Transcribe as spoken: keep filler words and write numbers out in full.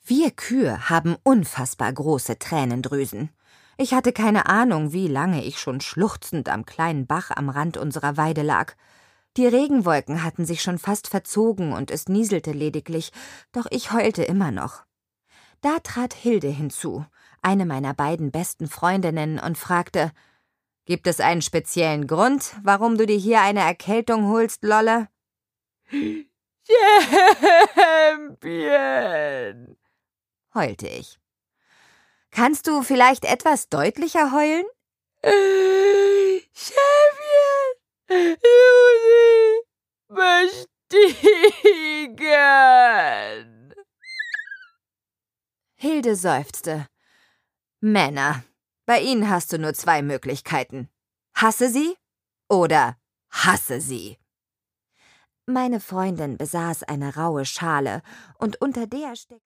Wir Kühe haben unfassbar große Tränendrüsen. Ich hatte keine Ahnung, wie lange ich schon schluchzend am kleinen Bach am Rand unserer Weide lag. Die Regenwolken hatten sich schon fast verzogen und es nieselte lediglich, doch ich heulte immer noch. Da trat Hilde hinzu, eine meiner beiden besten Freundinnen, und fragte: »Gibt es einen speziellen Grund, warum du dir hier eine Erkältung holst, Lolle?« »Champion«, heulte ich. »Kannst du vielleicht etwas deutlicher heulen?« »Champion, Lucy bestiegen!« Hilde seufzte. »Männer, bei ihnen hast du nur zwei Möglichkeiten. Hasse sie oder hasse sie.« Meine Freundin besaß eine raue Schale, und unter der steckte